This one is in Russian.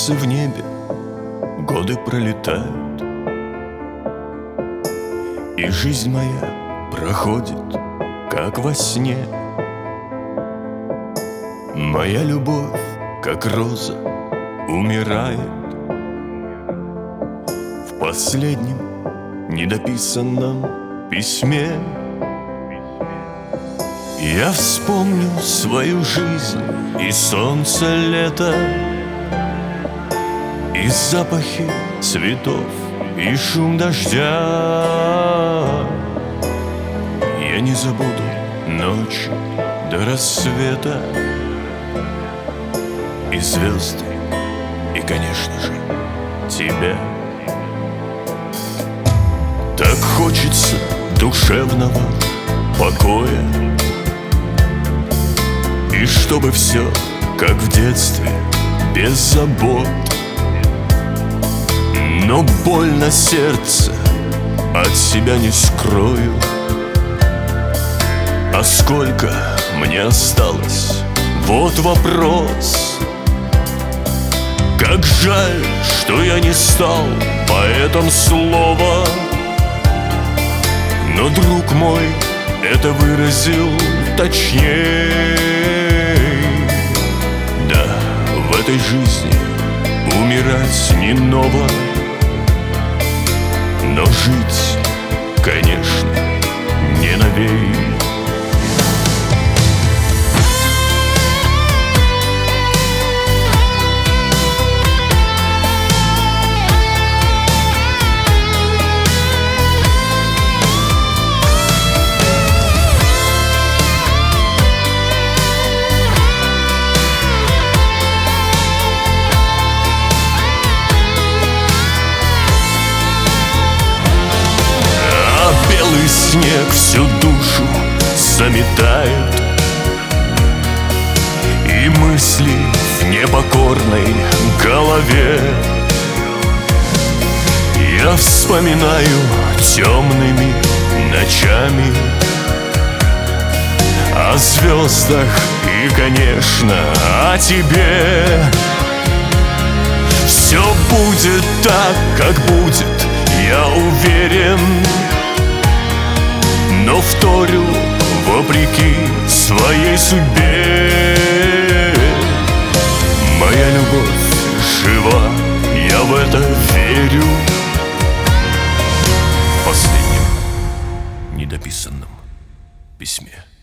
Солнце в небе, годы пролетают, и жизнь моя проходит, как во сне. Моя любовь, как роза, умирает в последнем недописанном письме. Я вспомню свою жизнь и солнце лета, и запахи цветов, и шум дождя. Я не забуду ночи до рассвета, и звезды, и, конечно же, тебя. Так хочется душевного покоя, и чтобы все, как в детстве, без забот. Но боль на сердце от себя не скрою. А сколько мне осталось? Вот вопрос. Как жаль, что я не стал поэтом слова, но друг мой это выразил точней. Да, в этой жизни умирать не ново, но жить, конечно, не новей. Белый снег всю душу заметает, и мысли в непокорной голове я вспоминаю темными ночами о звездах и, конечно, о тебе. Все будет так, как будет, я уверен, но вторю вопреки своей судьбе. Моя любовь жива, я в это верю. В последнем недописанном письме.